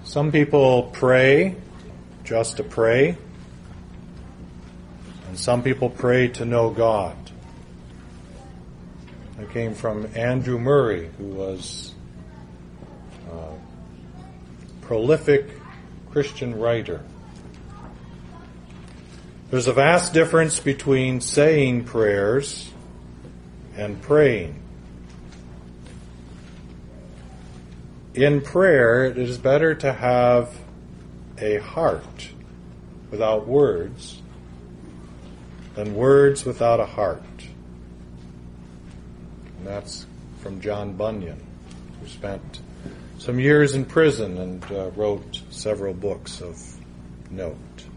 Some people pray just to pray, and some people pray to know God. It came from Andrew Murray, who was a prolific Christian writer. There's a vast difference between saying prayers and praying. In prayer, it is better to have a heart without words than words without a heart. And that's from John Bunyan, who spent some years in prison and wrote several books of note.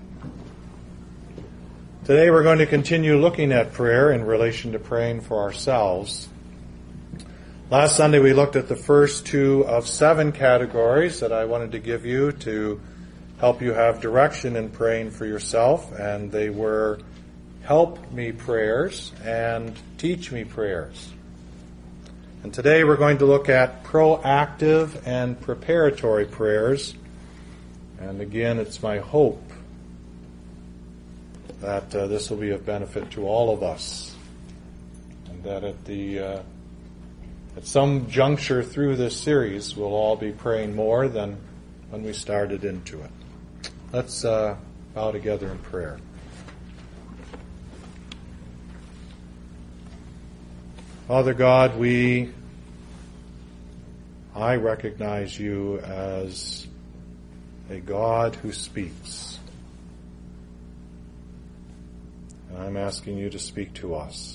Today we're going to continue looking at prayer in relation to praying for ourselves. Last Sunday we looked at the first two of 7 categories that I wanted to give you to help you have direction in praying for yourself, and they were help me prayers and teach me prayers. And today we're going to look at proactive and preparatory prayers. And again, it's my hope that this will be of benefit to all of us, and that at some juncture through this series, we'll all be praying more than when we started into it. Let's bow together in prayer. Father God, I recognize you as a God who speaks. And I'm asking you to speak to us.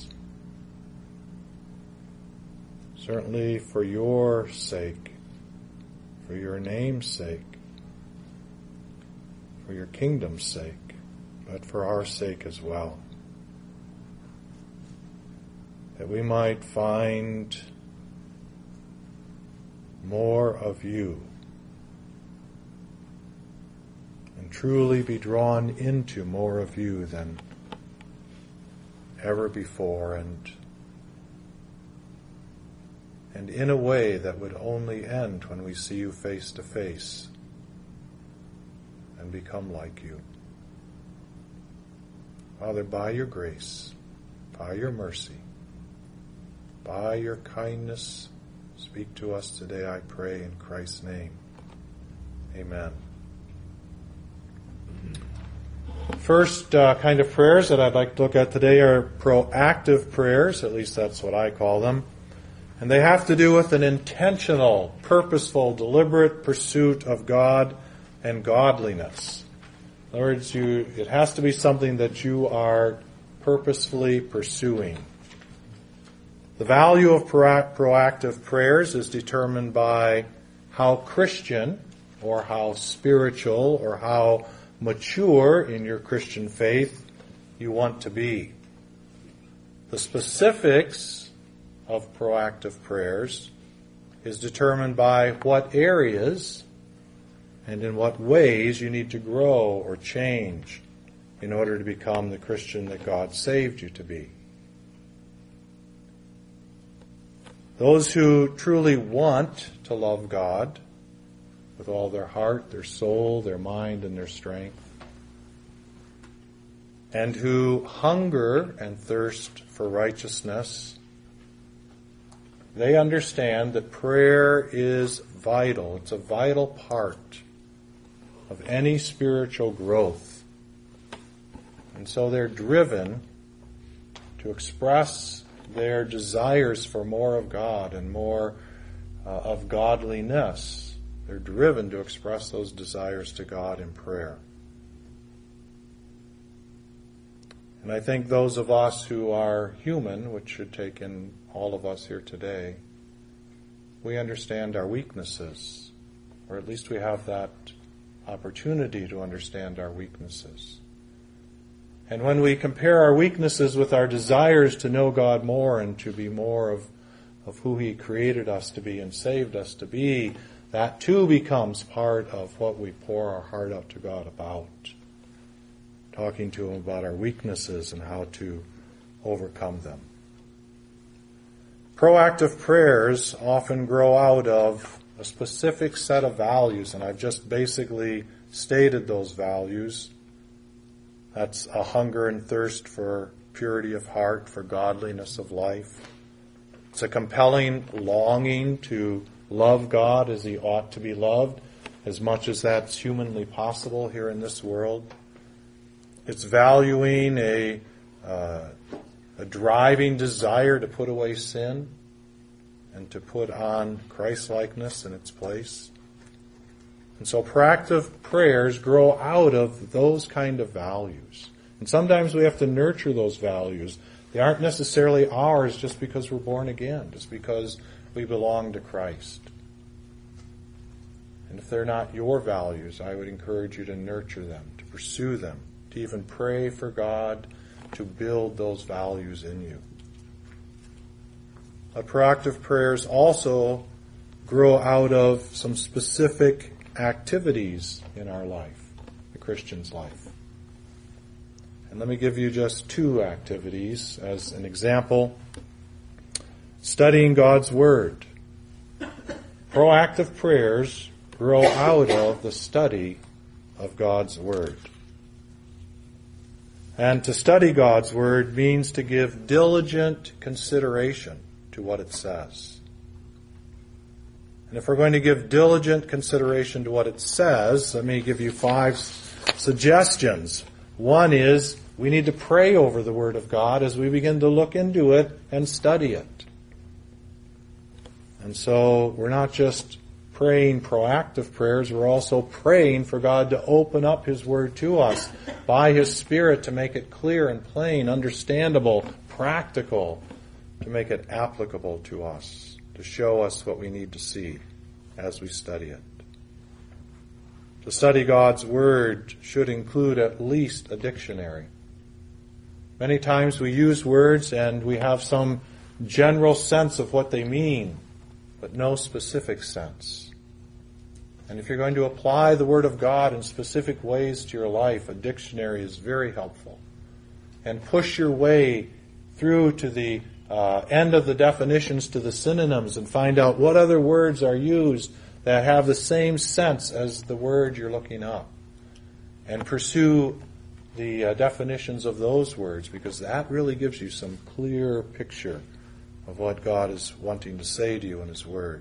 Certainly for your sake, for your name's sake, for your kingdom's sake, but for our sake as well. That we might find more of you and truly be drawn into more of you than ever before, and in a way that would only end when we see you face to face and become like you. Father, by your grace, by your mercy, by your kindness, speak to us today, I pray in Christ's name. Amen. First kind of prayers that I'd like to look at today are proactive prayers, at least that's what I call them. And they have to do with an intentional, purposeful, deliberate pursuit of God and godliness. In other words, it has to be something that you are purposefully pursuing. The value of proactive prayers is determined by how Christian or how spiritual or how mature in your Christian faith you want to be. The specifics of proactive prayers is determined by what areas and in what ways you need to grow or change in order to become the Christian that God saved you to be. Those who truly want to love God with all their heart, their soul, their mind, and their strength, and who hunger and thirst for righteousness, they understand that prayer is vital. It's a vital part of any spiritual growth. And so they're driven to express their desires for more of God and more of godliness. They're driven to express those desires to God in prayer. And I think those of us who are human, which should take in all of us here today, we understand our weaknesses, or at least we have that opportunity to understand our weaknesses. And when we compare our weaknesses with our desires to know God more and to be more of who He created us to be and saved us to be, that too becomes part of what we pour our heart out to God about. Talking to Him about our weaknesses and how to overcome them. Proactive prayers often grow out of a specific set of values, and I've just basically stated those values. That's a hunger and thirst for purity of heart, for godliness of life. It's a compelling longing to love God as He ought to be loved, as much as that's humanly possible here in this world. It's valuing a driving desire to put away sin and to put on Christ-likeness in its place. And so proactive prayers grow out of those kind of values. And sometimes we have to nurture those values. They aren't necessarily ours just because we're born again, just because we belong to Christ. And if they're not your values, I would encourage you to nurture them, to pursue them, to even pray for God to build those values in you. Proactive prayers also grow out of some specific activities in our life, the Christian's life. And let me give you just two activities as an example. Studying God's Word. Proactive prayers grow out of the study of God's Word. And to study God's Word means to give diligent consideration to what it says. And if we're going to give diligent consideration to what it says, let me give you 5 suggestions. One is we need to pray over the Word of God as we begin to look into it and study it. And so we're not just praying proactive prayers, we're also praying for God to open up His Word to us by His Spirit to make it clear and plain, understandable, practical, to make it applicable to us, to show us what we need to see as we study it. To study God's Word should include at least a dictionary. Many times we use words and we have some general sense of what they mean, but no specific sense. And if you're going to apply the Word of God in specific ways to your life, a dictionary is very helpful. And push your way through to the end of the definitions to the synonyms and find out what other words are used that have the same sense as the word you're looking up. And pursue the definitions of those words, because that really gives you some clear picture of what God is wanting to say to you in His Word.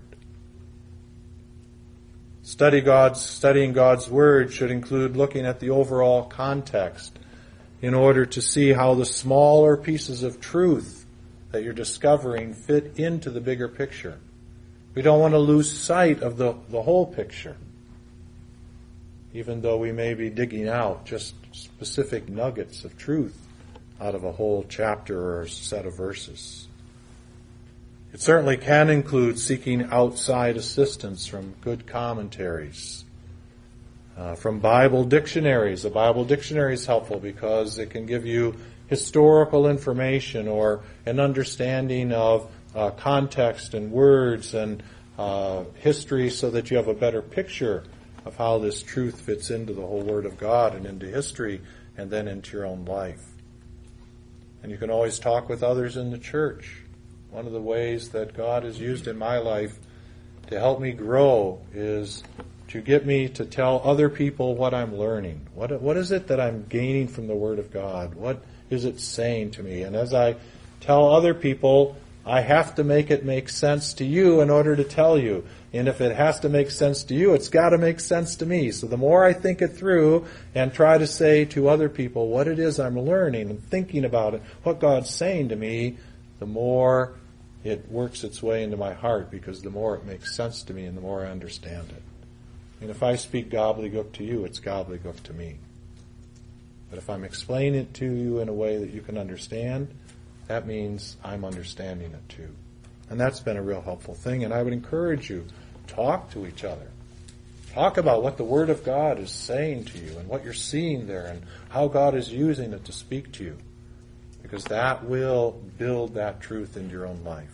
Studying God's Word should include looking at the overall context in order to see how the smaller pieces of truth that you're discovering fit into the bigger picture. We don't want to lose sight of the whole picture, even though we may be digging out just specific nuggets of truth out of a whole chapter or a set of verses. It certainly can include seeking outside assistance from good commentaries, from Bible dictionaries. A Bible dictionary is helpful because it can give you historical information or an understanding of context and words and history so that you have a better picture of how this truth fits into the whole Word of God and into history and then into your own life. And you can always talk with others in the church. One of the ways that God has used in my life to help me grow is to get me to tell other people what I'm learning. What is it that I'm gaining from the Word of God? What is it saying to me? And as I tell other people, I have to make it make sense to you in order to tell you. And if it has to make sense to you, it's got to make sense to me. So the more I think it through and try to say to other people what it is I'm learning and thinking about it, what God's saying to me, the more it works its way into my heart, because the more it makes sense to me and the more I understand it. And if I speak gobbledygook to you, it's gobbledygook to me. But if I'm explaining it to you in a way that you can understand, that means I'm understanding it too. And that's been a real helpful thing. And I would encourage you, talk to each other. Talk about what the Word of God is saying to you and what you're seeing there and how God is using it to speak to you. Because that will build that truth into your own life.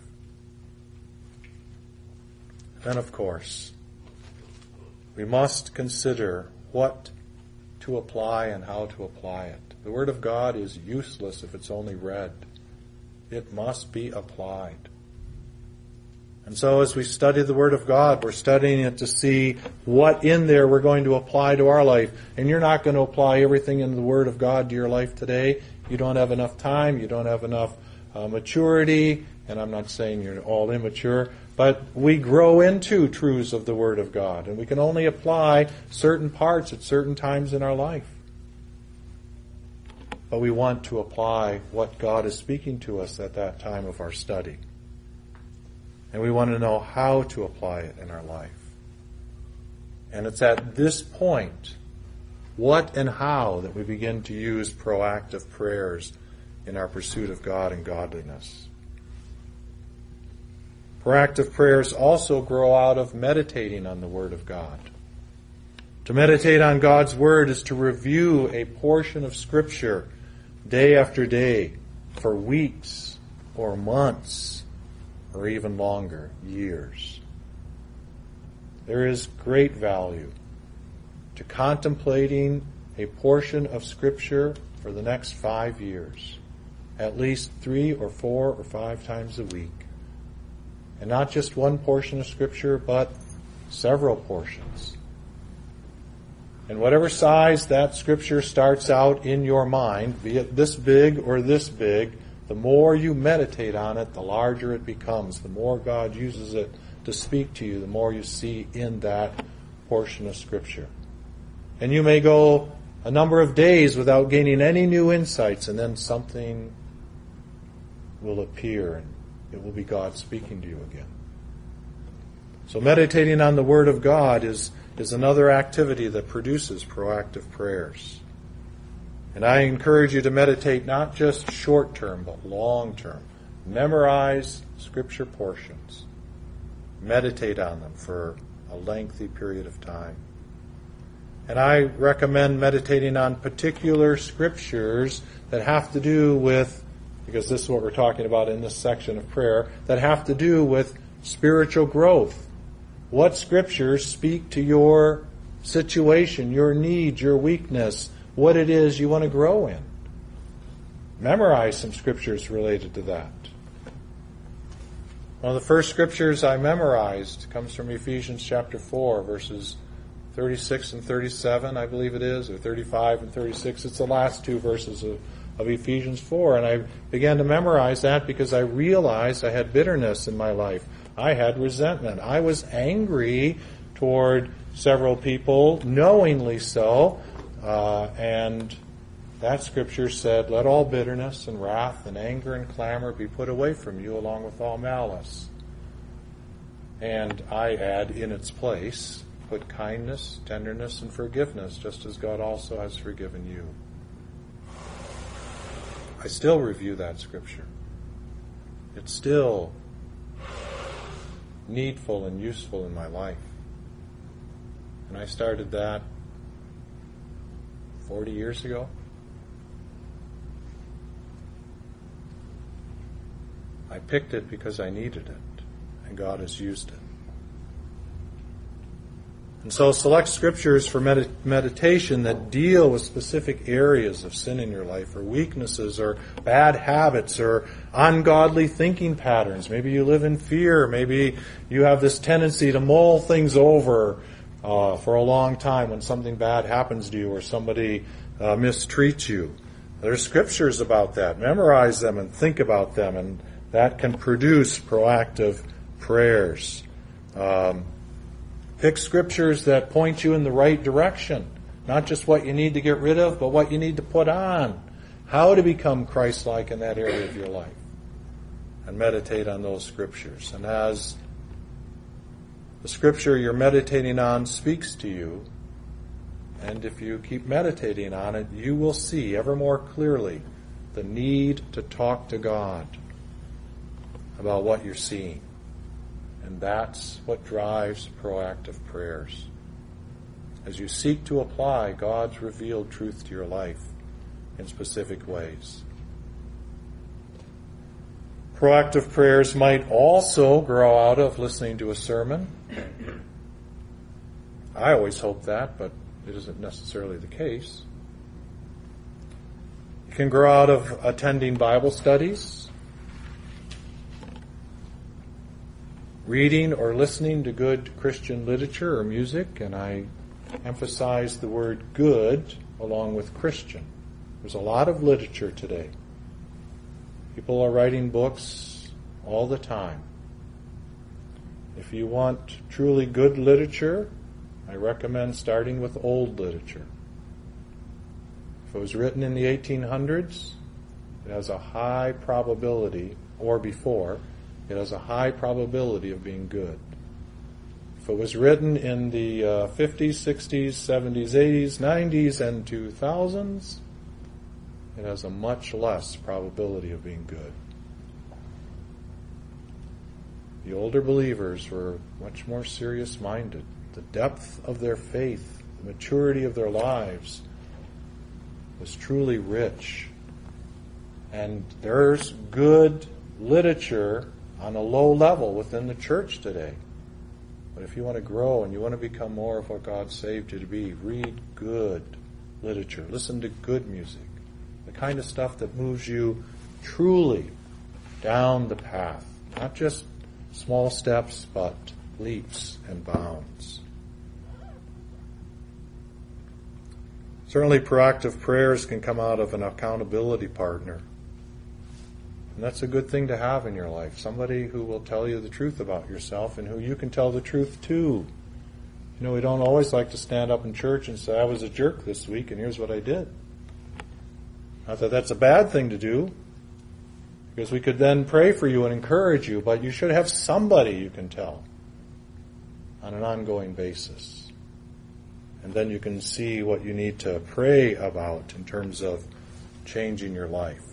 Then, of course, we must consider what to apply and how to apply it. The Word of God is useless if it's only read. It must be applied. And so as we study the Word of God, we're studying it to see what in there we're going to apply to our life. And you're not going to apply everything in the Word of God to your life today. You don't have enough time. You don't have enough maturity. And I'm not saying you're all immature. But we grow into truths of the Word of God. And we can only apply certain parts at certain times in our life. But we want to apply what God is speaking to us at that time of our study. And we want to know how to apply it in our life. And it's at this point, what and how, that we begin to use proactive prayers in our pursuit of God and godliness. Proactive prayers also grow out of meditating on the Word of God. To meditate on God's Word is to review a portion of Scripture day after day for weeks or months or even longer, years. There is great value to contemplating a portion of Scripture for the next 5 years, at least 3 or 4 or 5 times a week. And not just one portion of Scripture, but several portions. And whatever size that Scripture starts out in your mind, be it this big or this big, the more you meditate on it, the larger it becomes. The more God uses it to speak to you, the more you see in that portion of Scripture. And you may go a number of days without gaining any new insights, and then something will appear, and it will be God speaking to you again. So meditating on the Word of God is another activity that produces proactive prayers. And I encourage you to meditate not just short term, but long term. Memorize Scripture portions. Meditate on them for a lengthy period of time. And I recommend meditating on particular Scriptures that have to do with, because this is what we're talking about in this section of prayer, that have to do with spiritual growth. What Scriptures speak to your situation, your needs, your weakness, what it is you want to grow in. Memorize some Scriptures related to that. One of the first Scriptures I memorized comes from Ephesians chapter 4, verses 36 and 37, I believe it is, or 35 and 36. It's the last 2 verses of Ephesians 4. And I began to memorize that because I realized I had bitterness in my life. I had resentment. I was angry toward several people, knowingly so. And that Scripture said, "Let all bitterness and wrath and anger and clamor be put away from you, along with all malice." And I add in its place, put kindness, tenderness, and forgiveness, just as God also has forgiven you. I still review that Scripture. It's still needful and useful in my life. And I started that 40 years ago. I picked it because I needed it, and God has used it. And so select Scriptures for meditation that deal with specific areas of sin in your life, or weaknesses, or bad habits, or ungodly thinking patterns. Maybe you live in fear. Maybe you have this tendency to mull things over for a long time when something bad happens to you or somebody mistreats you. There's Scriptures about that. Memorize them and think about them, and that can produce proactive prayers. Pick Scriptures that point you in the right direction. Not just what you need to get rid of, but what you need to put on. How to become Christ-like in that area of your life. And meditate on those Scriptures. And as the Scripture you're meditating on speaks to you, and if you keep meditating on it, you will see ever more clearly the need to talk to God about what you're seeing. And that's what drives proactive prayers. As you seek to apply God's revealed truth to your life in specific ways. Proactive prayers might also grow out of listening to a sermon. I always hope that, but it isn't necessarily the case. It can grow out of attending Bible studies. reading or listening to good Christian literature or music, and I emphasize the word good along with Christian. There's a lot of literature today. People are writing books all the time. If you want truly good literature, I recommend starting with old literature. If it was written in the 1800s, it has a high probability, or before, it has a high probability of being good. If it was written in the 50s, 60s, 70s, 80s, 90s, and 2000s, it has a much less probability of being good. The older believers were much more serious-minded. The depth of their faith, the maturity of their lives was truly rich. And there's good literature on a low level within the church today. But if you want to grow and you want to become more of what God saved you to be, read good literature. Listen to good music. The kind of stuff that moves you truly down the path. Not just small steps, but leaps and bounds. Certainly proactive prayers can come out of an accountability partner. And that's a good thing to have in your life. Somebody who will tell you the truth about yourself and who you can tell the truth to. You know, we don't always like to stand up in church and say, I was a jerk this week and here's what I did. Not that that's a bad thing to do, because we could then pray for you and encourage you, but you should have somebody you can tell on an ongoing basis. And then you can see what you need to pray about in terms of changing your life.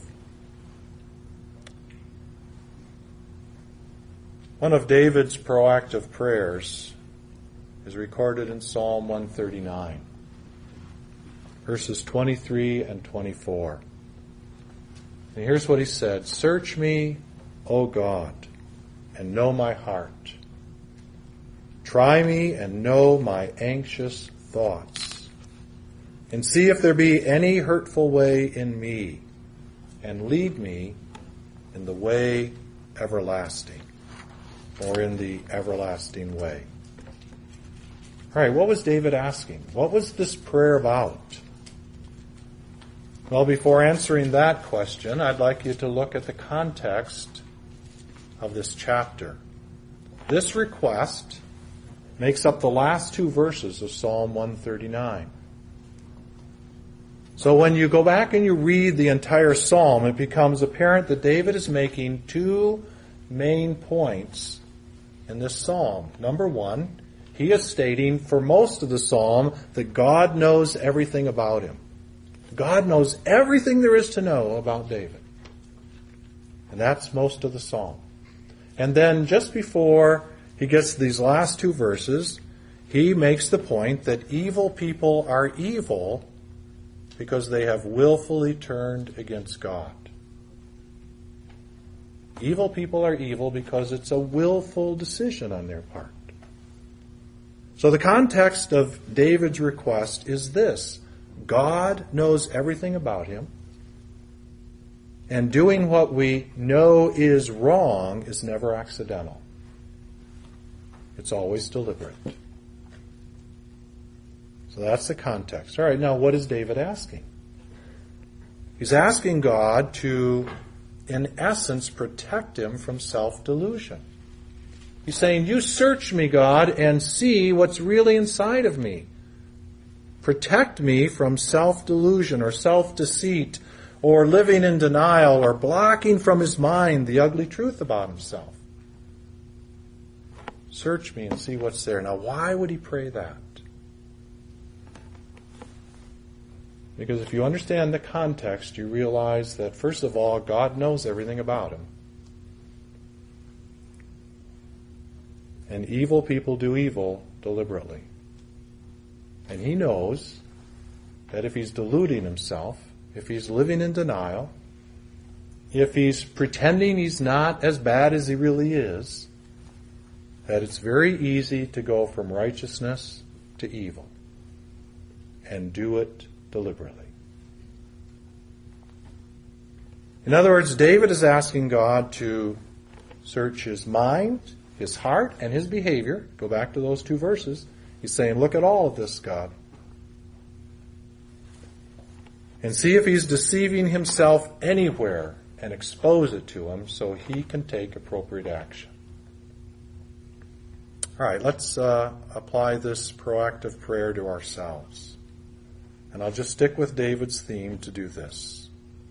One of David's proactive prayers is recorded in Psalm 139, verses 23 and 24. And here's what he said, Search me, O God, and know my heart. Try me and know my anxious thoughts. And see if there be any hurtful way in me, and lead me in the way everlasting, or in the everlasting way. All right, what was David asking? What was this prayer about? Well, before answering that question, I'd like you to look at the context of this chapter. This request makes up the last two verses of Psalm 139. So when you go back and you read the entire psalm, it becomes apparent that David is making two main points in this psalm. Number one, he is stating for most of the psalm that God knows everything about him. God knows everything there is to know about David. And that's most of the psalm. And then just before he gets to these last two verses, he makes the point that evil people are evil because they have willfully turned against God. Evil people are evil because it's a willful decision on their part. So the context of David's request is this. God knows everything about him, and doing what we know is wrong is never accidental. It's always deliberate. So that's the context. All right, now what is David asking? He's asking God to, in essence, protect him from self-delusion. He's saying, you search me, God, and see what's really inside of me. Protect me from self-delusion or self-deceit or living in denial or blocking from his mind the ugly truth about himself. Search me and see what's there. Now, why would he pray that? Because if you understand the context, you realize that, first of all, God knows everything about him. And evil people do evil deliberately. And he knows that if he's deluding himself, if he's living in denial, if he's pretending he's not as bad as he really is, that it's very easy to go from righteousness to evil and do it deliberately. In other words, David is asking God to search his mind, his heart and his behavior. Go back to those 2 verses. He's saying, look at all of this, God. And see if he's deceiving himself anywhere and expose it to him so he can take appropriate action. All right, let's apply this proactive prayer to ourselves. And I'll just stick with David's theme to do this.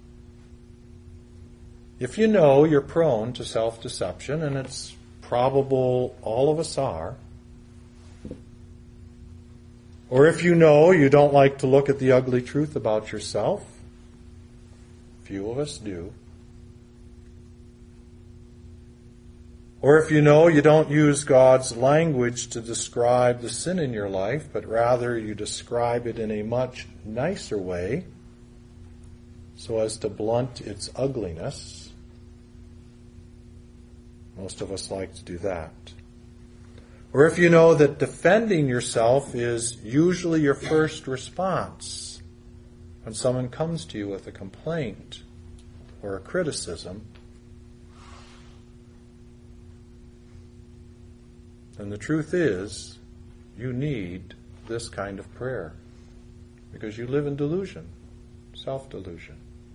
If you know you're prone to self-deception, and it's probable all of us are, or if you know you don't like to look at the ugly truth about yourself, few of us do, or if you know you don't use God's language to describe the sin in your life, but rather you describe it in a much nicer way so as to blunt its ugliness, most of us like to do that. Or if you know that defending yourself is usually your first response when someone comes to you with a complaint or a criticism, then the truth is you need this kind of prayer because you live in delusion, self-delusion.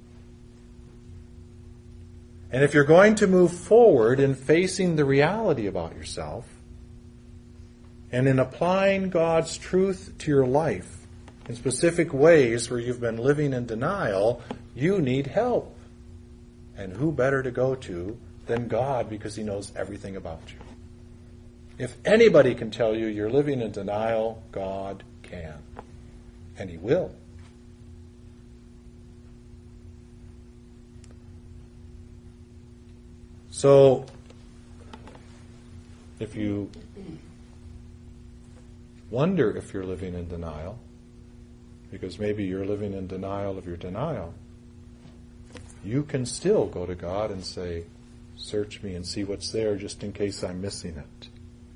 And if you're going to move forward in facing the reality about yourself and in applying God's truth to your life in specific ways where you've been living in denial, you need help. And who better to go to than God, because he knows everything about you. If anybody can tell you you're living in denial, God can. And he will. So, if you wonder if you're living in denial, because maybe you're living in denial of your denial, you can still go to God and say, search me and see what's there just in case I'm missing it.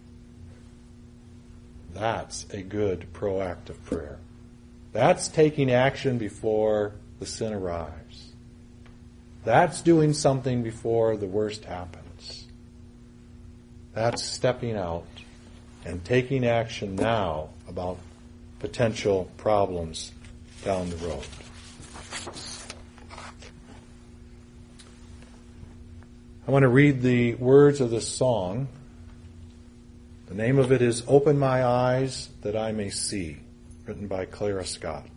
That's a good proactive prayer. That's taking action before the sin arrives. That's doing something before the worst happens. That's stepping out and taking action now about potential problems down the road. I want to read the words of this song. The name of it is Open My Eyes That I May See, written by Clara Scott.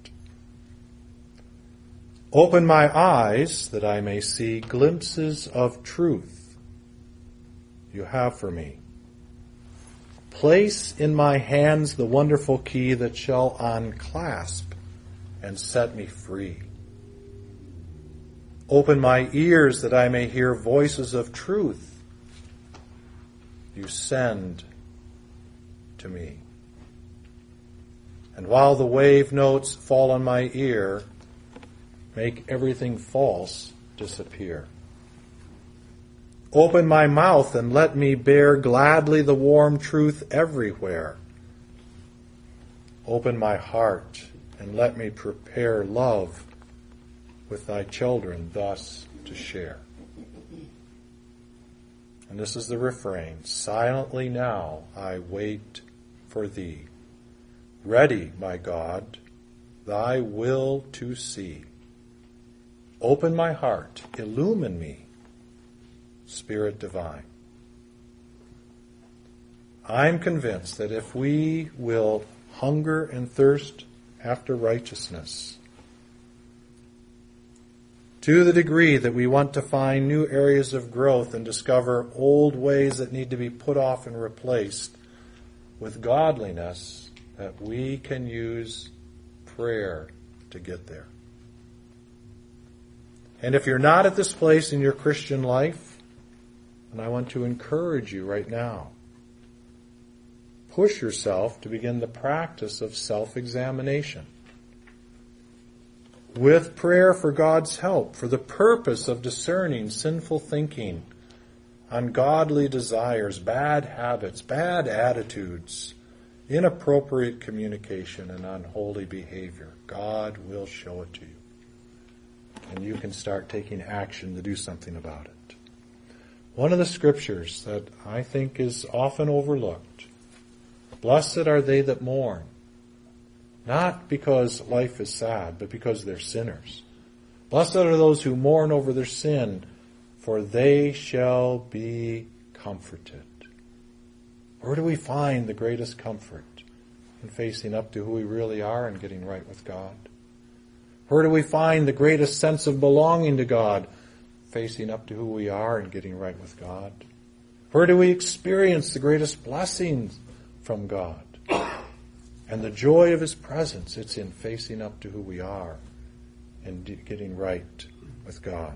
Open my eyes that I may see glimpses of truth you have for me. Place in my hands the wonderful key that shall unclasp and set me free. Open my ears that I may hear voices of truth you send to me. And while the wave notes fall on my ear, make everything false disappear. Open my mouth and let me bear gladly the warm truth everywhere. Open my heart and let me prepare love with thy children thus to share. And this is the refrain. Silently now I wait for thee. Ready, my God, thy will to see. Open my heart, illumine me, Spirit divine. I'm convinced that if we will hunger and thirst after righteousness, to the degree that we want to find new areas of growth and discover old ways that need to be put off and replaced with godliness, that we can use prayer to get there. And if you're not at this place in your Christian life, and I want to encourage you right now, push yourself to begin the practice of self-examination. With prayer for God's help, for the purpose of discerning sinful thinking, ungodly desires, bad habits, bad attitudes, inappropriate communication, and unholy behavior. God will show it to you. And you can start taking action to do something about it. One of the scriptures that I think is often overlooked. Blessed are they that mourn. Not because life is sad, but because they're sinners. Blessed are those who mourn over their sin, for they shall be comforted. Where do we find the greatest comfort? In facing up to who we really are and getting right with God. Where do we find the greatest sense of belonging to God? Facing up to who we are and getting right with God. Where do we experience the greatest blessings from God? And the joy of His presence, it's in facing up to who we are and getting right with God.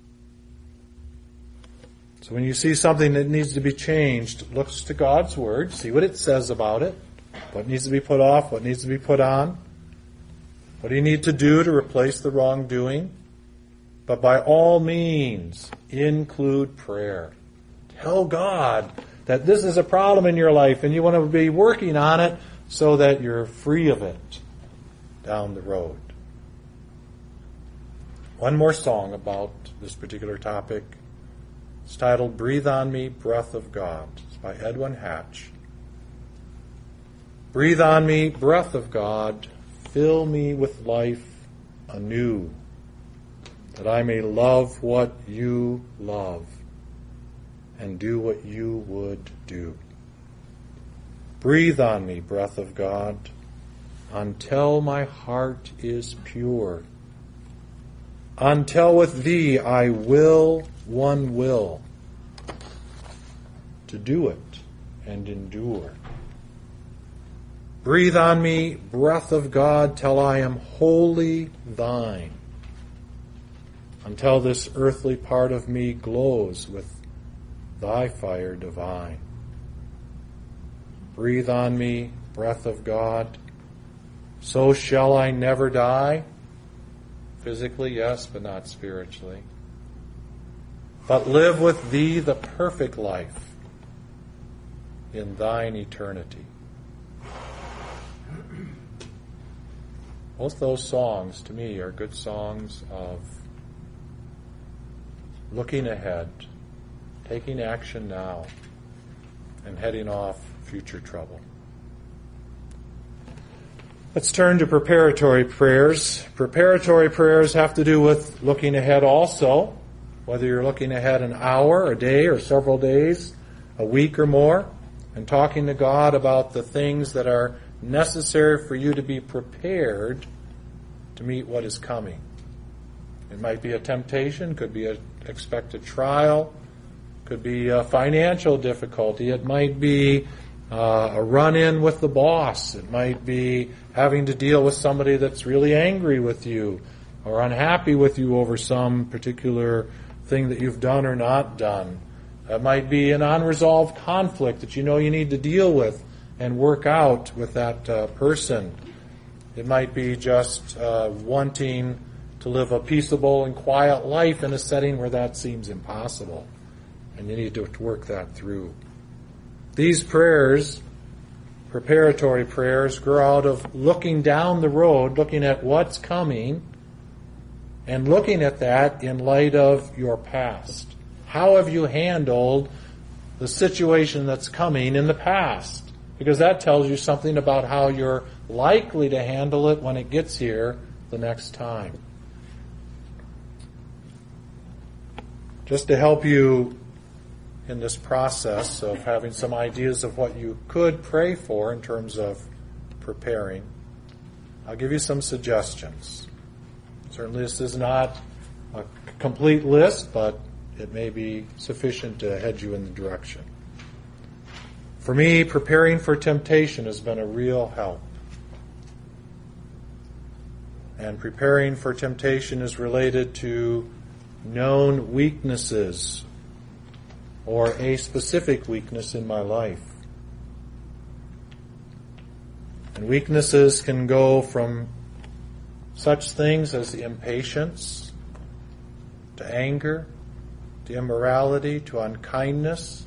So when you see something that needs to be changed, look to God's Word, see what it says about it, what needs to be put off, what needs to be put on, what do you need to do to replace the wrongdoing. But by all means, include prayer. Tell God that this is a problem in your life and you want to be working on it so that you're free of it down the road. One more song about this particular topic. It's titled, Breathe on Me, Breath of God. It's by Edwin Hatch. Breathe on me, breath of God, fill me with life anew, that I may love what you love and do what you would do. Breathe on me, breath of God, until my heart is pure, until with thee I will one will, to do it and endure. Breathe on me, breath of God, till I am wholly thine, until this earthly part of me glows with thy fire divine. Breathe on me, breath of God, so shall I never die. Physically, yes, but not spiritually. But live with thee the perfect life in thine eternity. Both those songs, to me, are good songs of looking ahead, taking action now, and heading off future trouble. Let's turn to preparatory prayers. Preparatory prayers have to do with looking ahead also, whether you're looking ahead an hour, a day, or several days, a week or more, and talking to God about the things that are necessary for you to be prepared to meet what is coming. It might be a temptation, could be an expected trial, could be a financial difficulty, it might be a run-in with the boss, it might be having to deal with somebody that's really angry with you or unhappy with you over some particular thing that you've done or not done. It might be an unresolved conflict that you know you need to deal with and work out with that person. It might be just wanting to live a peaceable and quiet life in a setting where that seems impossible. And you need to work that through. These prayers, preparatory prayers, grow out of looking down the road, looking at what's coming, and looking at that in light of your past. How have you handled the situation that's coming in the past? Because that tells you something about how you're likely to handle it when it gets here the next time. Just to help you in this process of having some ideas of what you could pray for in terms of preparing, I'll give you some suggestions. Certainly this is not a complete list, but it may be sufficient to head you in the direction. For me, preparing for temptation has been a real help. And preparing for temptation is related to known weaknesses or a specific weakness in my life. And weaknesses can go from such things as the impatience, to anger, to immorality, to unkindness,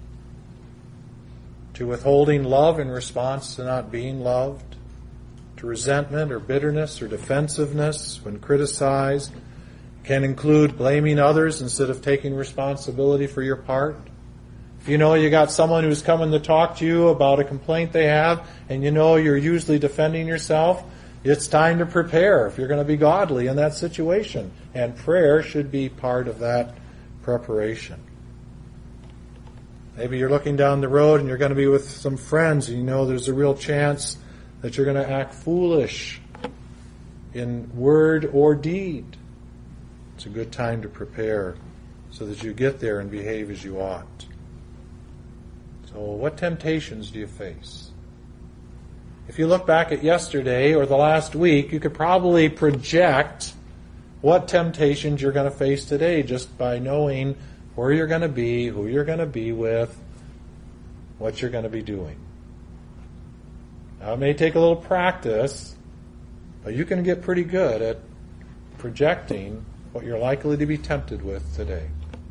to withholding love in response to not being loved, to resentment or bitterness or defensiveness when criticized. It can include blaming others instead of taking responsibility for your part. If you know you got someone who's coming to talk to you about a complaint they have, and you know you're usually defending yourself, it's time to prepare if you're going to be godly in that situation. And prayer should be part of that preparation. Maybe you're looking down the road and you're going to be with some friends and you know there's a real chance that you're going to act foolish in word or deed. It's a good time to prepare so that you get there and behave as you ought. So what temptations do you face? If you look back at yesterday or the last week, you could probably project what temptations you're going to face today just by knowing where you're going to be, who you're going to be with, what you're going to be doing. Now, it may take a little practice, but you can get pretty good at projecting what you're likely to be tempted with today.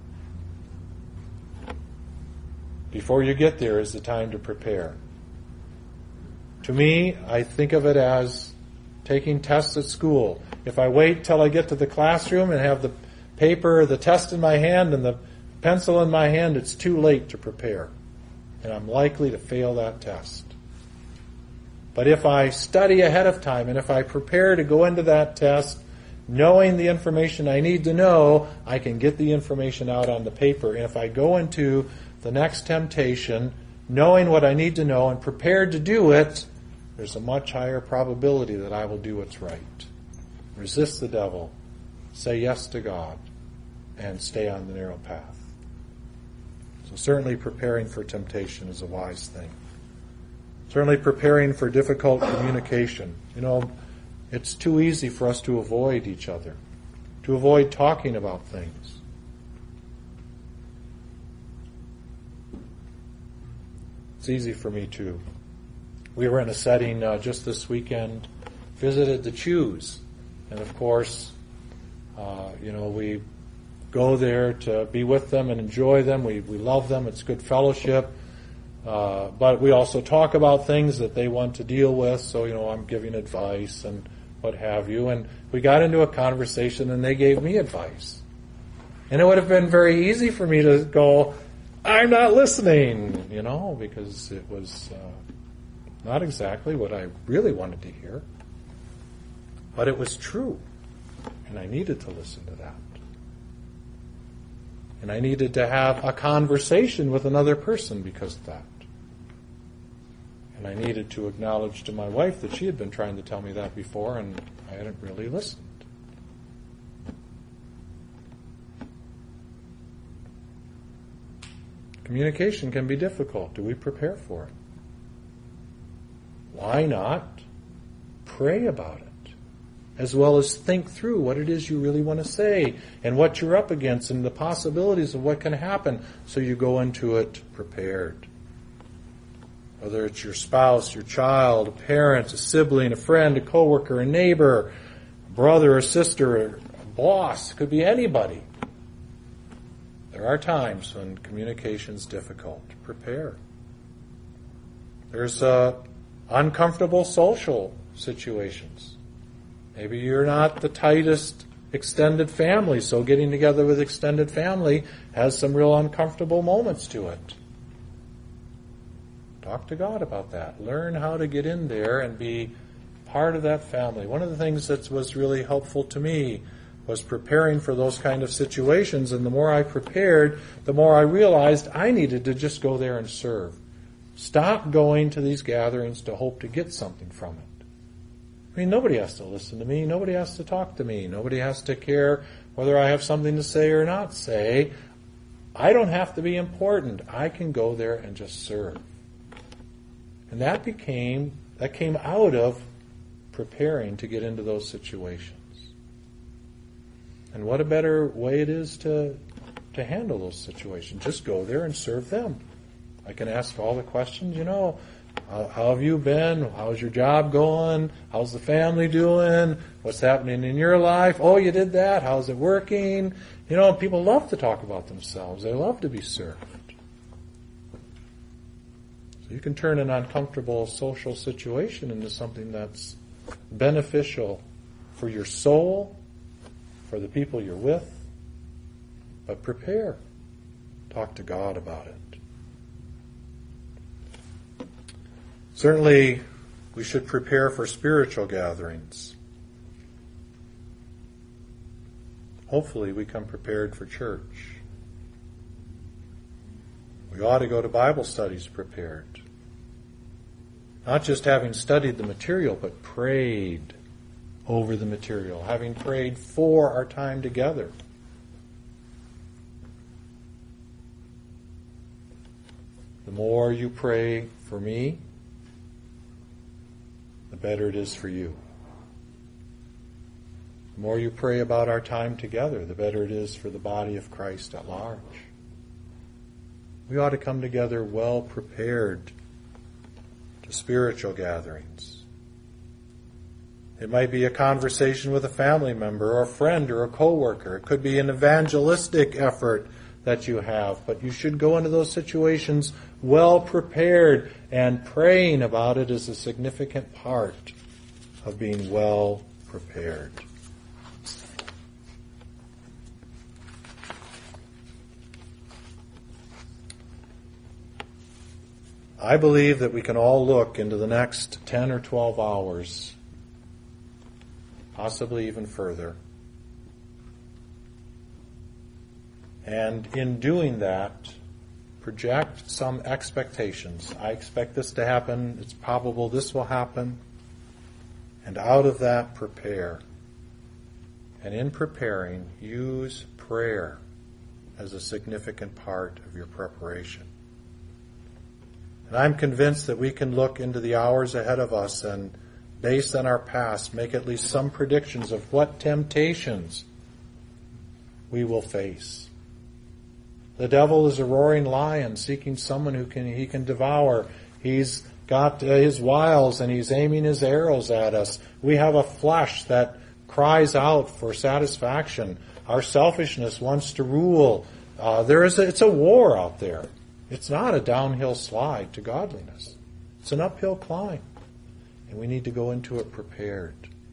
Before you get there is the time to prepare. To me, I think of it as taking tests at school. If I wait till I get to the classroom and have the paper or the test in my hand and the pencil in my hand, it's too late to prepare. And I'm likely to fail that test. But if I study ahead of time and if I prepare to go into that test, knowing the information I need to know, I can get the information out on the paper. And if I go into the next temptation, knowing what I need to know and prepared to do it, there's a much higher probability that I will do what's right. Resist the devil, say yes to God, and stay on the narrow path. So certainly preparing for temptation is a wise thing. Certainly preparing for difficult communication. You know, it's too easy for us to avoid each other, to avoid talking about things. It's easy for me too. We were in a setting just this weekend, visited the Chews, and of course, we go there to be with them and enjoy them. We love them. It's good fellowship. But we also talk about things that they want to deal with. So, I'm giving advice and what have you. And we got into a conversation and they gave me advice. And it would have been very easy for me to go, I'm not listening, because it was not exactly what I really wanted to hear. But it was true. And I needed to listen to that. And I needed to have a conversation with another person because of that. And I needed to acknowledge to my wife that she had been trying to tell me that before and I hadn't really listened. Communication can be difficult. Do we prepare for it? Why not pray about it, as well as think through what it is you really want to say and what you're up against and the possibilities of what can happen so you go into it prepared. Whether it's your spouse, your child, a parent, a sibling, a friend, a coworker, a neighbor, a brother or sister, a boss, it could be anybody. There are times when communication is difficult. Prepare. There's uncomfortable social situations. Maybe you're not the tightest extended family, so getting together with extended family has some real uncomfortable moments to it. Talk to God about that. Learn how to get in there and be part of that family. One of the things that was really helpful to me was preparing for those kind of situations, and the more I prepared, the more I realized I needed to just go there and serve. Stop going to these gatherings to hope to get something from it. I mean, nobody has to listen to me. Nobody has to talk to me. Nobody has to care whether I have something to say or not say. I don't have to be important. I can go there and just serve. And that came out of preparing to get into those situations. And what a better way it is to handle those situations. Just go there and serve them. I can ask all the questions, how have you been? How's your job going? How's the family doing? What's happening in your life? Oh, you did that? How's it working? People love to talk about themselves. They love to be served. So you can turn an uncomfortable social situation into something that's beneficial for your soul, for for the people you're with, but prepare. Talk to God about it. Certainly, we should prepare for spiritual gatherings. Hopefully, we come prepared for church. We ought to go to Bible studies prepared. Not just having studied the material, but prayed over the material, having prayed for our time together. The more you pray for me, the better it is for you. The more you pray about our time together, the better it is for the body of Christ at large. We ought to come together well prepared to spiritual gatherings. It might be a conversation with a family member or a friend or a coworker. It could be an evangelistic effort that you have, but you should go into those situations well prepared, and praying about it is a significant part of being well prepared. I believe that we can all look into the next 10 or 12 hours, possibly even further. And in doing that, project some expectations. I expect this to happen. It's probable this will happen. And out of that, prepare. And in preparing, use prayer as a significant part of your preparation. And I'm convinced that we can look into the hours ahead of us and, based on our past, make at least some predictions of what temptations we will face. The devil is a roaring lion seeking someone who he can devour. He's got his wiles and he's aiming his arrows at us. We have a flesh that cries out for satisfaction. Our selfishness wants to rule. It's a war out there. It's not a downhill slide to godliness. It's an uphill climb. And we need to go into it prepared.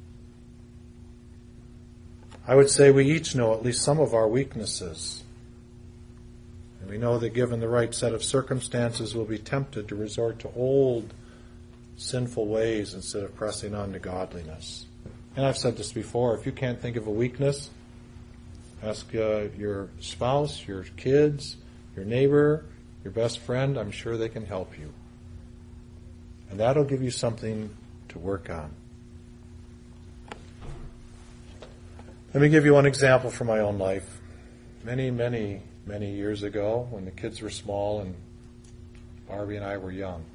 I would say we each know at least some of our weaknesses. And we know that given the right set of circumstances, we'll be tempted to resort to old, sinful ways instead of pressing on to godliness. And I've said this before, if you can't think of a weakness, ask your spouse, your kids, your neighbor, your best friend. I'm sure they can help you. And that'll give you something to work on. Let me give you one example from my own life. Many years ago, when the kids were small and Barbie and I were young,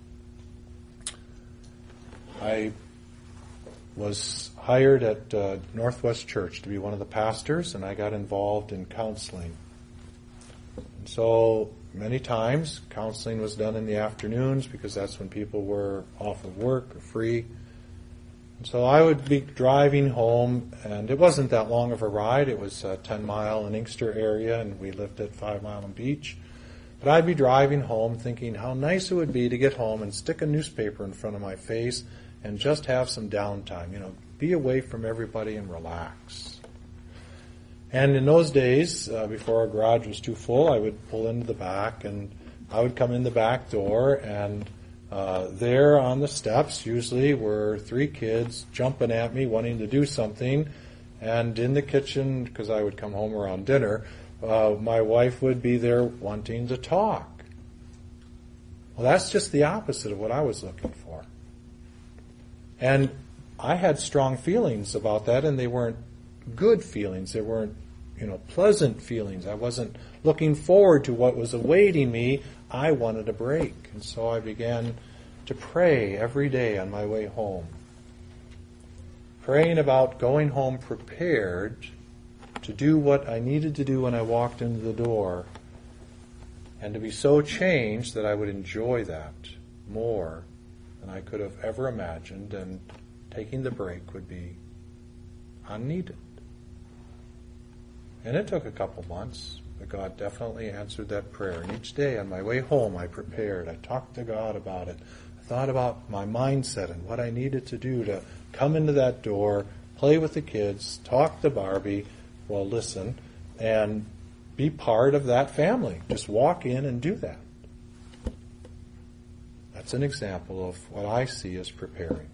I was hired at Northwest Church to be one of the pastors, and I got involved in counseling. And so many times, counseling was done in the afternoons because that's when people were off of work or free. And so I would be driving home, and it wasn't that long of a ride. It was a 10-mile in Inkster area, and we lived at 5 Mile Beach. But I'd be driving home thinking how nice it would be to get home and stick a newspaper in front of my face and just have some downtime, be away from everybody and relax. And in those days, before our garage was too full, I would pull into the back, and I would come in the back door, and there on the steps usually were 3 kids jumping at me, wanting to do something. And in the kitchen, because I would come home around dinner, my wife would be there wanting to talk. Well, that's just the opposite of what I was looking for. And I had strong feelings about that, and they weren't good feelings. They weren't, pleasant feelings. I wasn't looking forward to what was awaiting me. I wanted a break. And so I began to pray every day on my way home. Praying about going home prepared to do what I needed to do when I walked into the door, and to be so changed that I would enjoy that more than I could have ever imagined, and taking the break would be unneeded. And it took a couple months, but God definitely answered that prayer. And each day on my way home, I prepared. I talked to God about it. I thought about my mindset and what I needed to do to come into that door, play with the kids, talk to Barbie, Well, listen and be part of that family. Just walk in and do that. That's an example of what I see as preparatory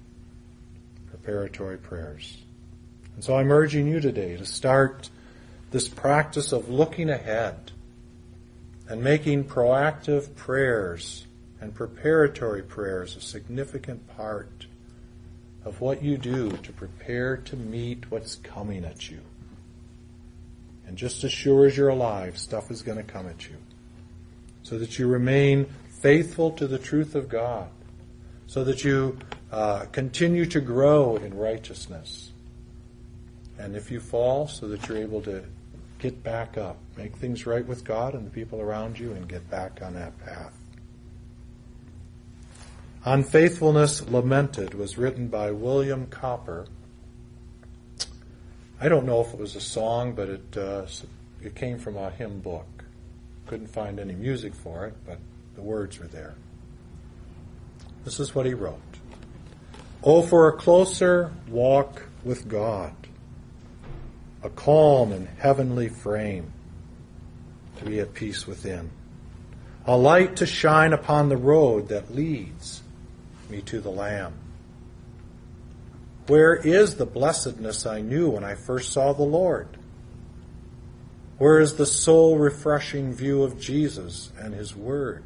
prayers. And so I'm urging you today to start this practice of looking ahead and making proactive prayers and preparatory prayers a significant part of what you do to prepare to meet what's coming at you. And just as sure as you're alive, stuff is going to come at you. So that you remain faithful to the truth of God. So that you continue to grow in righteousness. And if you fall, so that you're able to get back up, make things right with God and the people around you, and get back on that path. Unfaithfulness Lamented was written by William Cowper. I don't know if it was a song, but it came from a hymn book. Couldn't find any music for it, but the words were there. This is what he wrote. Oh, for a closer walk with God, a calm and heavenly frame, to be at peace within, a light to shine upon the road that leads me to the Lamb. Where is the blessedness I knew when I first saw the Lord? Where is the soul-refreshing view of Jesus and His Word?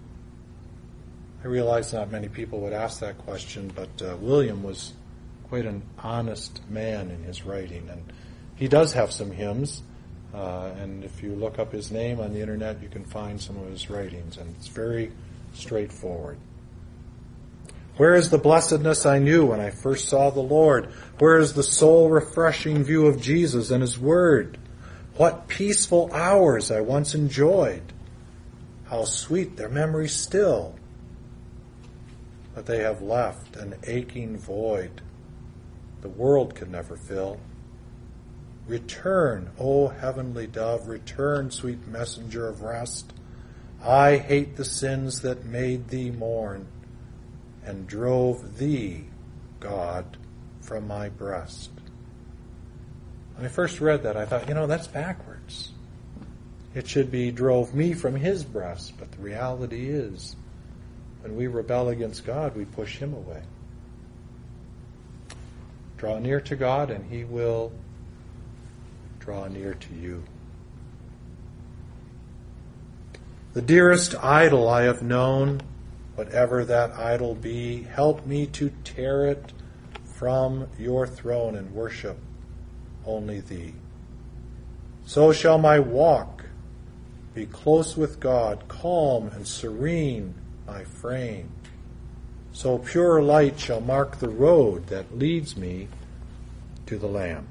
I realize not many people would ask that question, but William was quite an honest man in his writing, and he does have some hymns, and if you look up his name on the internet, you can find some of his writings, and it's very straightforward. Where is the blessedness I knew when I first saw the Lord? Where is the soul-refreshing view of Jesus and His Word? What peaceful hours I once enjoyed. How sweet their memory still. But they have left an aching void the world could never fill. Return, O heavenly dove, return, sweet messenger of rest. I hate the sins that made thee mourn and drove thee, God, from my breast. When I first read that, I thought, that's backwards. It should be drove me from His breast, but the reality is, when we rebel against God, we push Him away. Draw near to God, and He will draw near to you. The dearest idol I have known, whatever that idol be, help me to tear it from your throne and worship only Thee. So shall my walk be close with God, calm and serene my frame. So pure light shall mark the road that leads me to the Lamb.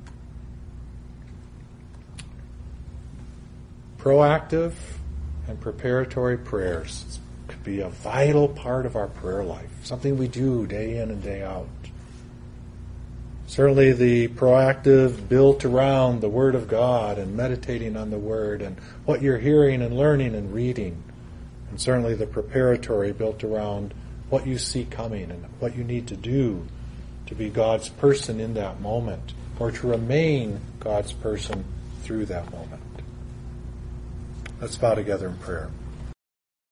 Proactive and preparatory prayers could be a vital part of our prayer life, something we do day in and day out. Certainly the proactive built around the Word of God and meditating on the Word and what you're hearing and learning and reading. And certainly the preparatory built around what you see coming and what you need to do to be God's person in that moment, or to remain God's person through that moment. Let's bow together in prayer.